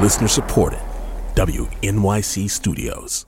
Listener supported. WNYC Studios.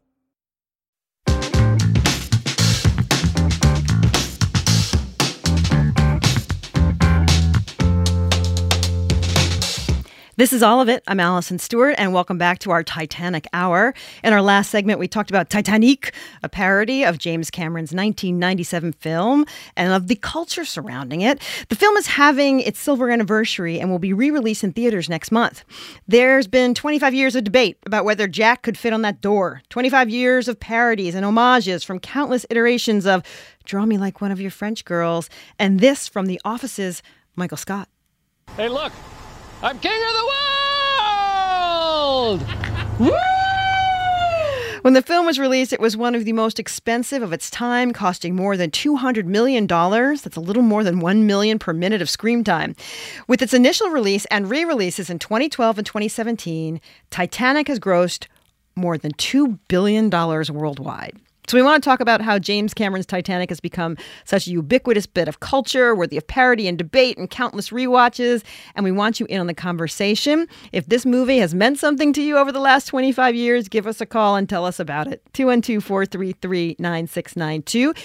This is All of It. I'm Allison Stewart, and welcome back to our Titanic Hour. In our last segment, we talked about Titanic, a parody of James Cameron's 1997 film and of the culture surrounding it. The film is having its silver anniversary and will be re-released in theaters next month. There's been 25 years of debate about whether Jack could fit on that door. 25 years of parodies and homages from countless iterations of Draw Me Like One of Your French Girls, and this from The Office's Michael Scott. Hey, look! I'm king of the world! Woo! When the film was released, it was one of the most expensive of its time, costing more than $200 million. That's a little more than $1 million per minute of screen time. With its initial release and re-releases in 2012 and 2017, Titanic has grossed more than $2 billion worldwide. So we want to talk about how James Cameron's Titanic has become such a ubiquitous bit of culture, worthy of parody and debate and countless rewatches. And we want you in on the conversation. If this movie has meant something to you over the last 25 years, give us a call and tell us about it. 212-433-9692.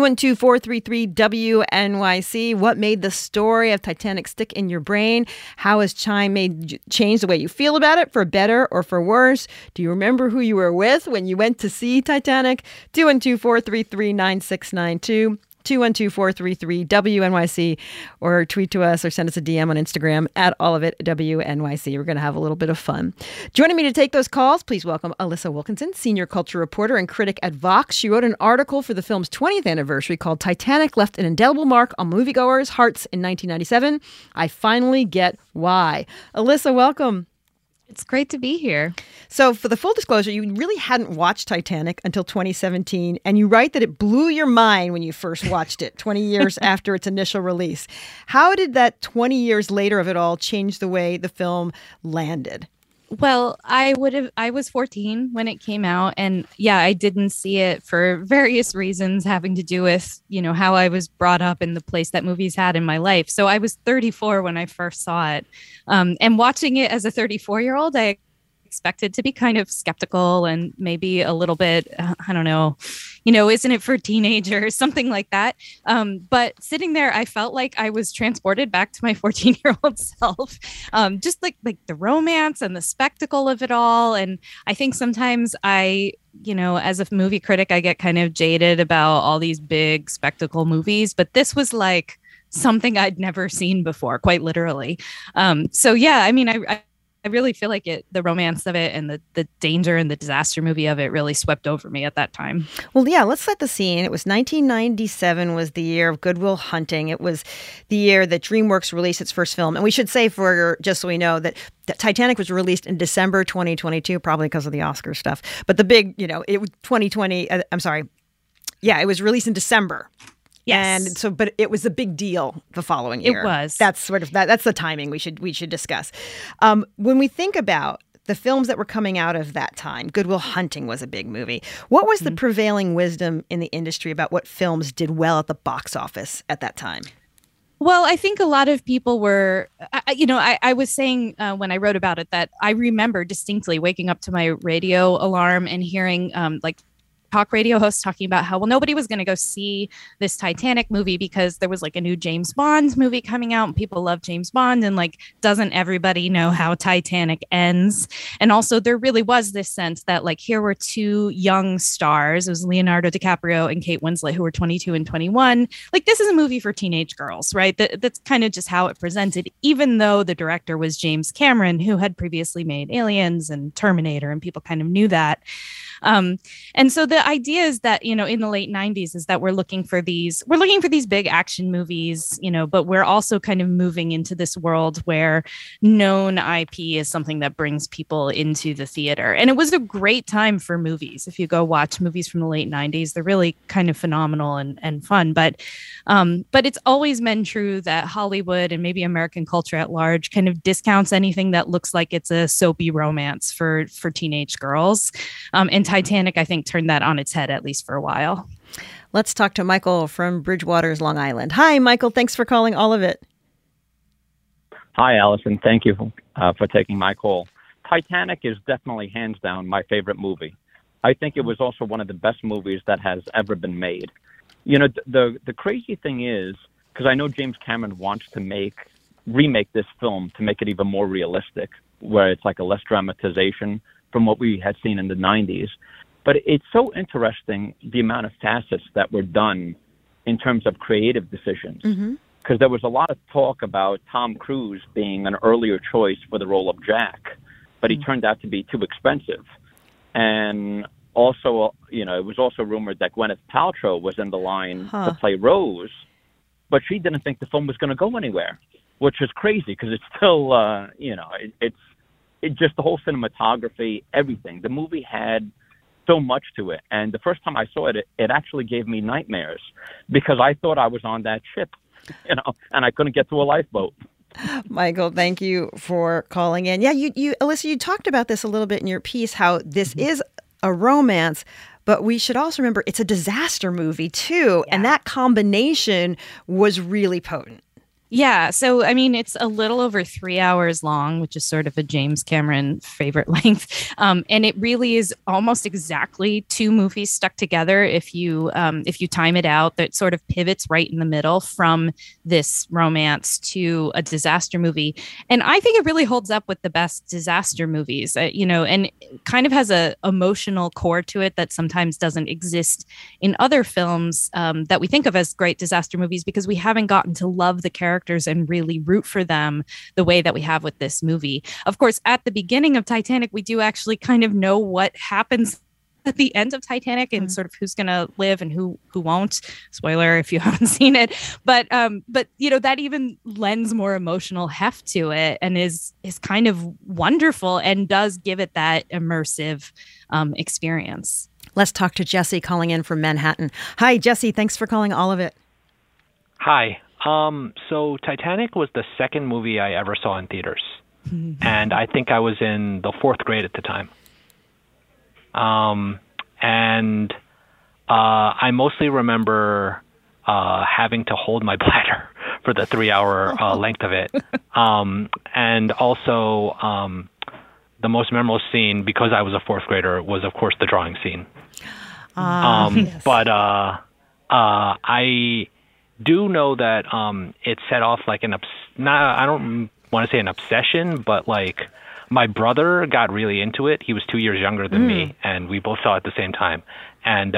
212-433-WNYC. What made the story of Titanic stick in your brain? How has Chime changed the way you feel about it, for better or for worse? Do you remember who you were with when you went to see Titanic? 212-433-9692, 212-433-WNYC, or tweet to us or send us a DM on Instagram at all of it WNYC. We're going to have a little bit of fun. Joining me to take those calls, please welcome Alyssa Wilkinson, senior culture reporter and critic at Vox. She wrote an article for the film's 20th anniversary called Titanic Left an Indelible Mark on Moviegoers' Hearts in 1997. I finally get why. Alyssa, welcome. It's great to be here. So for the full disclosure, you really hadn't watched Titanic until 2017, and you write that it blew your mind when you first watched it 20 years after its initial release. How did that 20 years later of it all change the way the film landed? Well, I was 14 when it came out. And yeah, I didn't see it for various reasons having to do with, how I was brought up in the place that movies had in my life. So I was 34 when I first saw it. And watching it as a 34-year-old, I expected to be kind of skeptical and maybe a little bit, I don't know, isn't it for teenagers, something like that. But sitting there, I felt like I was transported back to my 14-year-old self, just like the romance and the spectacle of it all. And I think sometimes as a movie critic, I get kind of jaded about all these big spectacle movies, but this was like something I'd never seen before, quite literally. So yeah, I mean, I really feel like the romance of it and the danger and the disaster movie of it really swept over me at that time. Well, yeah, let's set the scene. It was 1997 was the year of Good Will Hunting. It was the year that DreamWorks released its first film. And we should say, just so we know, that Titanic was released in December 2022, probably because of the Oscar stuff. But the big, it was 2020, I'm sorry. Yeah, it was released in December. Yes. And so, but it was a big deal the following year. It was. That's sort of that's the timing we should discuss. When we think about the films that were coming out of that time, Good Will Hunting was a big movie. What was the prevailing wisdom in the industry about what films did well at the box office at that time? Well, I think a lot of people were, I was saying when I wrote about it that I remember distinctly waking up to my radio alarm and hearing talk radio hosts talking about how, nobody was going to go see this Titanic movie because there was like a new James Bond movie coming out and people love James Bond. And doesn't everybody know how Titanic ends? And also there really was this sense that here were two young stars. It was Leonardo DiCaprio and Kate Winslet, who were 22 and 21. This is a movie for teenage girls, right? That's kind of just how it presented, even though the director was James Cameron, who had previously made Aliens and Terminator, and people kind of knew that. And so the idea is that, in the late 90s is that we're looking for these big action movies, but we're also kind of moving into this world where known IP is something that brings people into the theater. And it was a great time for movies. If you go watch movies from the late 90s, they're really kind of phenomenal and fun. But it's always been true that Hollywood and maybe American culture at large kind of discounts anything that looks like it's a soapy romance for teenage girls. And Titanic, I think, turned that on its head, at least for a while. Let's talk to Michael from Bridgewater's, Long Island. Hi, Michael. Thanks for calling All of It. Hi, Allison. Thank you for taking my call. Titanic is definitely hands down my favorite movie. I think it was also one of the best movies that has ever been made. You know, the crazy thing is, because I know James Cameron wants to remake this film to make it even more realistic, where it's like a less dramatization from what we had seen in the 90s. But it's so interesting, the amount of facets that were done in terms of creative decisions. Because there was a lot of talk about Tom Cruise being an earlier choice for the role of Jack, but he turned out to be too expensive. And also, you know, it was also rumored that Gwyneth Paltrow was in the line to play Rose, but she didn't think the film was going to go anywhere, which is crazy because it's still, you know, it's just the whole cinematography, everything. The movie had so much to it. And the first time I saw it, it actually gave me nightmares because I thought I was on that ship, you know, and I couldn't get to a lifeboat. Michael, thank you for calling in. Yeah, you, Alyssa, you talked about this a little bit in your piece, how this is a romance, but we should also remember it's a disaster movie too. Yeah. And that combination was really potent. Yeah. So, I mean, it's a little over 3 hours long, which is sort of a James Cameron favorite length. And it really is almost exactly two movies stuck together. If you time it out, that sort of pivots right in the middle from this romance to a disaster movie. And I think it really holds up with the best disaster movies, you know, and kind of has a emotional core to it that sometimes doesn't exist in other films that we think of as great disaster movies, because we haven't gotten to love the characters and really root for them the way that we have with this movie. Of course, at the beginning of Titanic, we do actually kind of know what happens at the end of Titanic and sort of who's going to live and who won't. Spoiler if you haven't seen it. But you know, that even lends more emotional heft to it and is kind of wonderful and does give it that immersive experience. Let's talk to Jesse calling in from Manhattan. Hi, Jesse. Thanks for calling All of It. Hi. So Titanic was the second movie I ever saw in theaters. And I think I was in the fourth grade at the time. And I mostly remember having to hold my bladder for the 3 hour length of it. And also the most memorable scene, because I was a fourth grader, was, of course, the drawing scene. Yes. But I do know that it set off like I don't want to say an obsession, but like my brother got really into it. He was 2 years younger than me, and we both saw it at the same time. And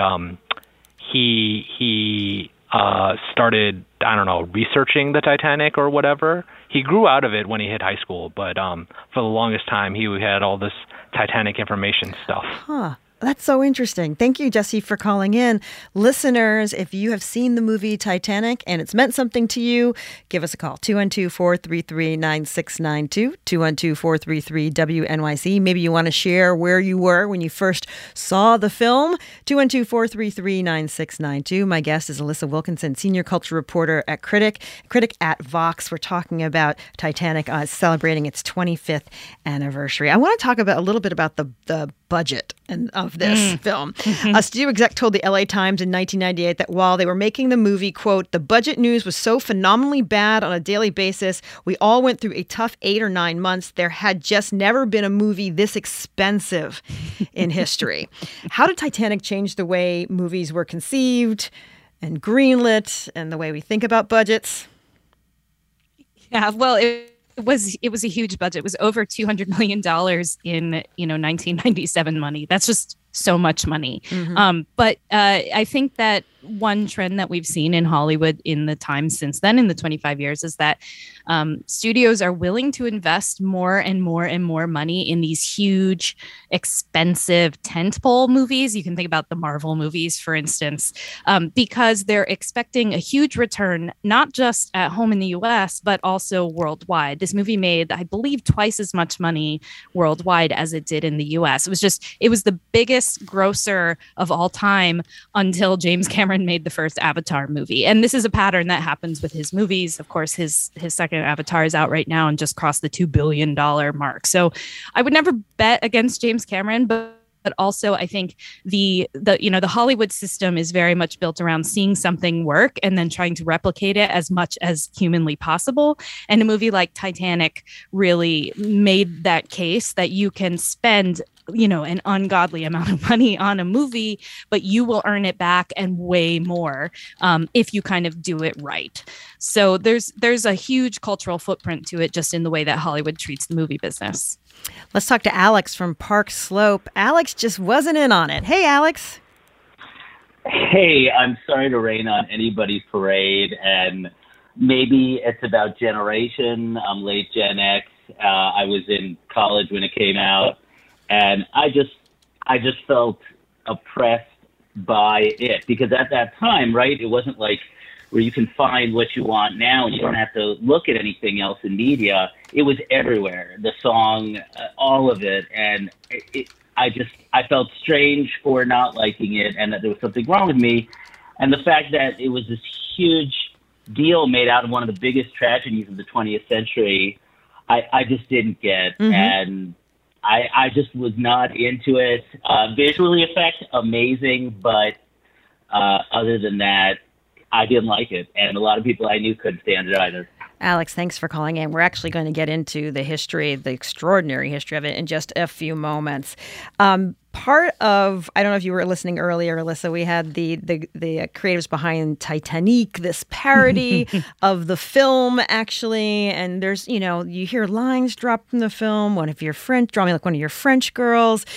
he started, I don't know, researching the Titanic or whatever. He grew out of it when he hit high school, but for the longest time, he had all this Titanic information stuff. Huh. That's so interesting. Thank you, Jesse, for calling in. Listeners, if you have seen the movie Titanic and it's meant something to you, give us a call. 212-433-9692, 212-433-WNYC. Maybe you want to share where you were when you first saw the film. 212-433-9692. My guest is Alyssa Wilkinson, senior culture reporter at Critic at Vox. We're talking about Titanic celebrating its 25th anniversary. I want to talk about a little bit about the budget of this film. A studio exec told the LA Times in 1998 that while they were making the movie, quote, the budget news was so phenomenally bad on a daily basis, we all went through a tough 8 or 9 months. There had just never been a movie this expensive in history. How did Titanic change the way movies were conceived and greenlit and the way we think about budgets? Yeah, well, it was a huge budget. It was over $200 million in 1997 money. That's just so much money. But I think that one trend that we've seen in Hollywood in the time since then, in the 25 years, is that studios are willing to invest more and more and more money in these huge, expensive tentpole movies. You can think about the Marvel movies, for instance, because they're expecting a huge return, not just at home in the US, but also worldwide. This movie made, I believe, twice as much money worldwide as it did in the US. It was the biggest grosser of all time until James Cameron made the first Avatar movie. And this is a pattern that happens with his movies. Of course, his second Avatar is out right now and just crossed the $2 billion mark. So I would never bet against James Cameron, but but also I think the Hollywood system is very much built around seeing something work and then trying to replicate it as much as humanly possible. And a movie like Titanic really made that case that you can spend an ungodly amount of money on a movie, but you will earn it back and way more if you kind of do it right. So there's a huge cultural footprint to it just in the way that Hollywood treats the movie business. Let's talk to Alex from Park Slope. Alex just wasn't in on it. Hey, Alex. Hey, I'm sorry to rain on anybody's parade, and maybe it's about generation. I'm late Gen X. I was in college when it came out. And I just felt oppressed by it because at that time, right, it wasn't like where you can find what you want now and you don't have to look at anything else in media. It was everywhere, the song, all of it. And I felt strange for not liking it and that there was something wrong with me. And the fact that it was this huge deal made out of one of the biggest tragedies of the 20th century, I just didn't get. Mm-hmm. And I just was not into it. Visually effect, amazing, but other than that, I didn't like it. And a lot of people I knew couldn't stand it either. Alex, thanks for calling in. We're actually going to get into the extraordinary history of it in just a few moments. Part of, I don't know if you were listening earlier, Alyssa, we had the creatives behind Titanic, this parody of the film, actually. And there's, you hear lines dropped from the film. One of your French girls.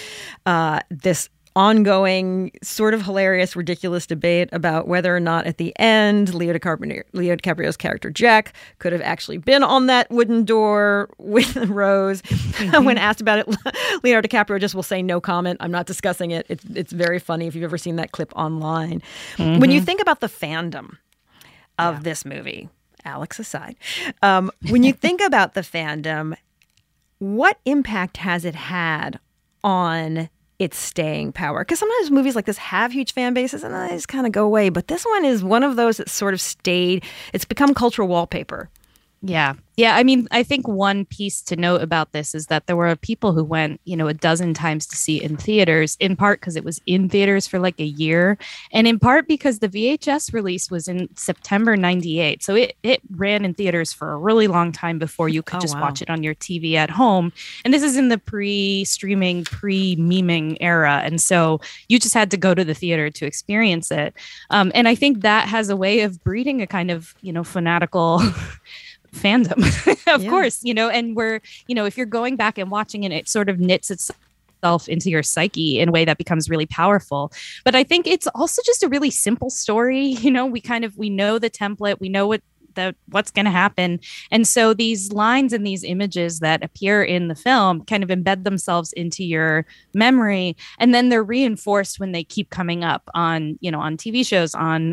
This ongoing, sort of hilarious, ridiculous debate about whether or not at the end Leo DiCaprio's character Jack could have actually been on that wooden door with Rose. When asked about it, Leonardo DiCaprio just will say no comment. I'm not discussing it. It's very funny if you've ever seen that clip online. Mm-hmm. When you think about the fandom of this movie, Alex aside, when you think about the fandom, what impact has it had on its staying power? Because sometimes movies like this have huge fan bases and they just kind of go away. But this one is one of those that sort of stayed. It's become cultural wallpaper. Yeah. Yeah. I mean, I think one piece to note about this is that there were people who went, a dozen times to see it in theaters, in part because it was in theaters for like a year, and in part because the VHS release was in September 98. So it ran in theaters for a really long time before you could watch it on your TV at home. And this is in the pre-streaming, pre-meming era. And so you just had to go to the theater to experience it. And I think that has a way of breeding a kind of, fanatical fandom, of course, and we're, if you're going back and watching it, it sort of knits itself into your psyche in a way that becomes really powerful. But I think it's also just a really simple story. We know the template, we know what's going to happen. And so these lines and these images that appear in the film kind of embed themselves into your memory. And then they're reinforced when they keep coming up on, on TV shows, on,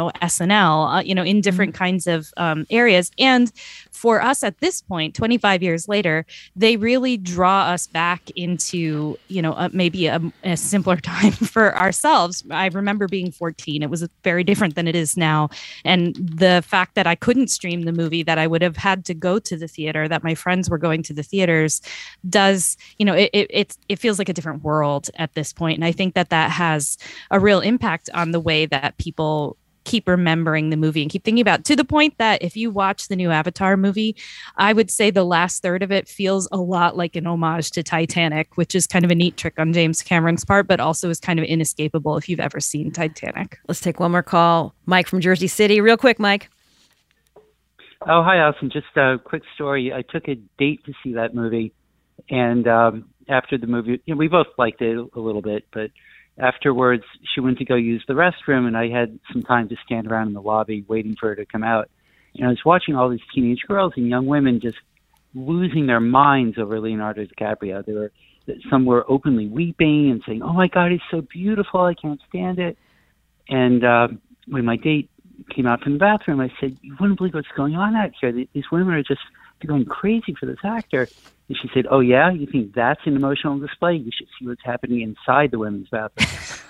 SNL, in different kinds of areas. And for us at this point, 25 years later, they really draw us back into, maybe a simpler time for ourselves. I remember being 14. It was very different than it is now. And the fact that I couldn't stream the movie, that I would have had to go to the theater, that my friends were going to the theaters, does, it feels like a different world at this point. And I think that has a real impact on the way that people keep remembering the movie and keep thinking about, to the point that if you watch the new Avatar movie, I would say the last third of it feels a lot like an homage to Titanic, which is kind of a neat trick on James Cameron's part, but also is kind of inescapable if you've ever seen Titanic. Let's take one more call. Mike from Jersey City. Real quick, Mike. Oh, hi, Alison. Just a quick story. I took a date to see that movie, and after the movie, we both liked it a little bit, but afterwards, she went to go use the restroom, and I had some time to stand around in the lobby waiting for her to come out. And I was watching all these teenage girls and young women just losing their minds over Leonardo DiCaprio. Some were openly weeping and saying, "Oh my God, he's so beautiful! I can't stand it." And when my date came out from the bathroom, I said, "You wouldn't believe what's going on out here. These women are just going crazy for this actor." And she said, "Oh yeah, you think that's an emotional display? You should see what's happening inside the women's bathroom."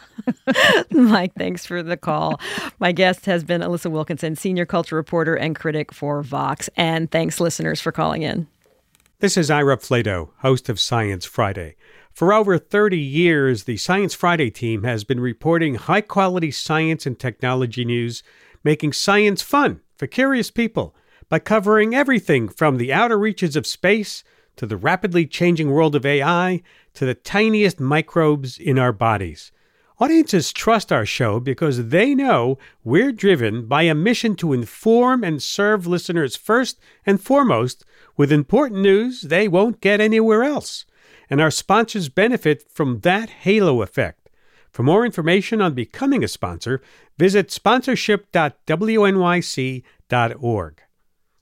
Mike, thanks for the call. My guest has been Alyssa Wilkinson, senior culture reporter and critic for Vox. And thanks, listeners, for calling in. This is Ira Flato, host of Science Friday. For over 30 years, the Science Friday team has been reporting high-quality science and technology news, making science fun for curious people by covering everything from the outer reaches of space to the rapidly changing world of AI to the tiniest microbes in our bodies. Audiences trust our show because they know we're driven by a mission to inform and serve listeners first and foremost with important news they won't get anywhere else. And our sponsors benefit from that halo effect. For more information on becoming a sponsor, visit sponsorship.wnyc.org.